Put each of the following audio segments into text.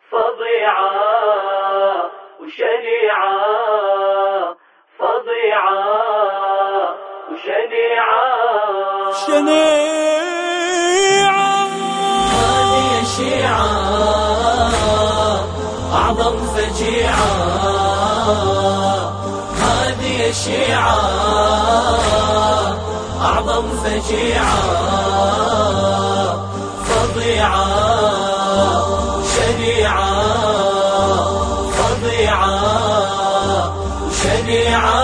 فظيعة وشنيعة، فظيعة وشنيعة شنيعة. هذه الشيعة أعظم فجيعة، هذه الشيعة أعظم فجيعة، فظيعة شنيعة، فظيعة شنيعة.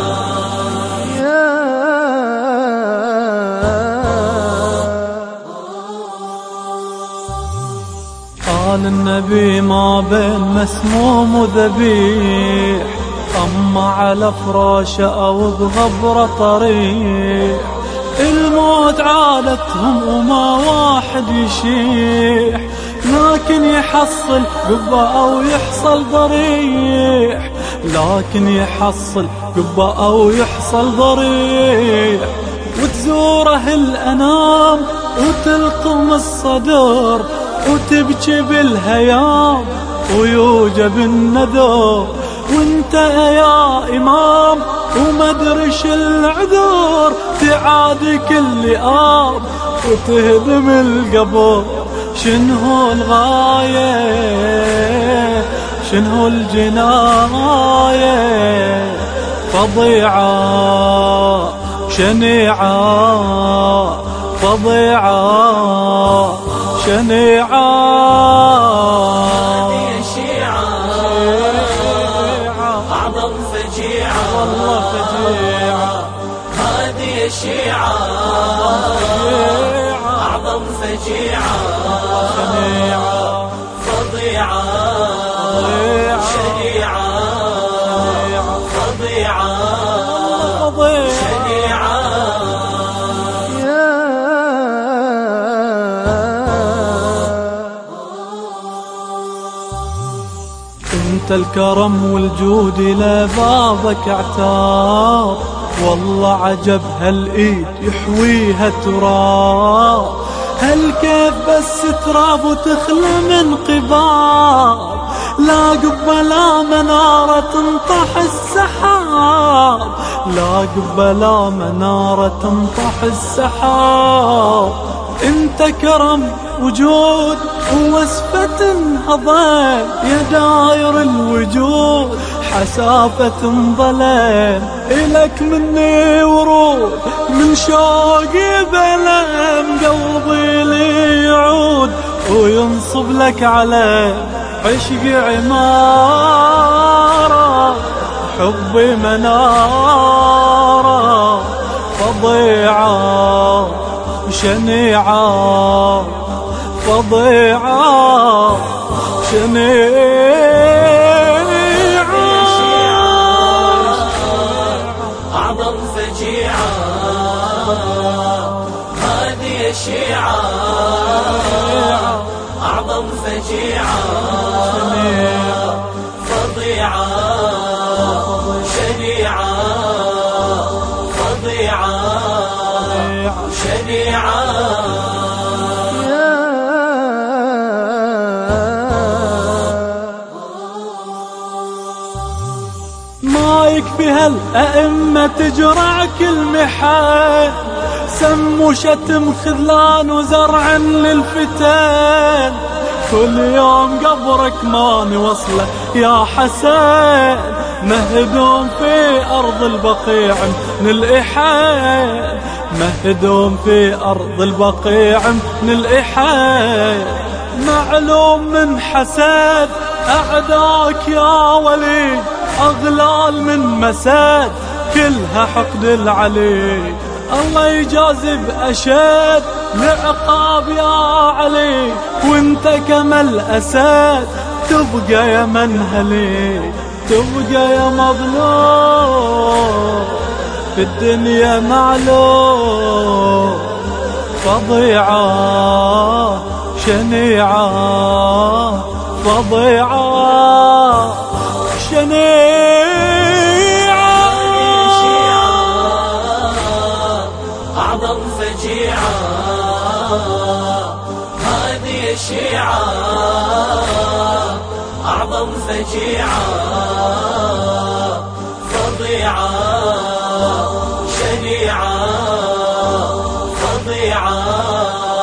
قال النبي ما بين مسموم وذبيح، أما على فراشه أو بغبرة طريح، الموت عادتهم وما واحد يشيح، لكن يحصل قبة أو يحصل ضريح، لكن يحصل قبة أو يحصل ضريح. وتزوره الأنام وتلطم الصدر، وتبكي بالهيام ويوجب النذر، وانت يا إمام ومدرش العذر، تعادي كل آب وتهدم القبر. شنو الغاية شنو الجناية؟ فظيعة شنيعة، فظيعة شنيعة. هذه الشيعة أعظم فجيعة، والله فجيعة. هذه الشيعة أعظم فجيعة، شنيعة فظيعة شنيعة، فظيعة شنيعة. انت الكرم والجود لبابك اعتاب، والله عجب هالايد يحويها تراب، هالكيف بس تراب وتخلى من قباب، لا قبة لا منارة تنطح السحاب، لا قبة لا منارة تنطح السحاب. انت كرم وجود ووصفة هضيم، يا داير الوجود حسافة ظلام، إلك مني ورود من شوقي بلم، قلبي لي يعود وينصب لك عليه، عشقي عمارة حبي منارة، فظيعة شنيعة، فظيعة شنيعة. أعظم فجيعة، هذه الشيعة أعظم فجيعة، فظيعة شنيعة، فظيعة شنيعة. ما يكفي هالأئمة تجرع كل محن، سم وشتم خذلان وزرع للفتن، كل يوم قبرك ما نوصله يا حسن، مهدوم في أرض البقيع من الإحن، مهدوم في أرض البقيع من الإحن. معلوم من حسد أعداك يا ولي، أغلال من مساد كلها حقد العلي، الله يجازب أشد لعقاب يا علي، وانت كما الأسد تبقى يا منهلي، تبقى يا مظلوم في الدنيا معلوم، فظيعة شنيعة، فظيعة شنيعة. أعظم فجيعة، هذه الشيعة أعظم فجيعة فظيعة شنيعة فظيعة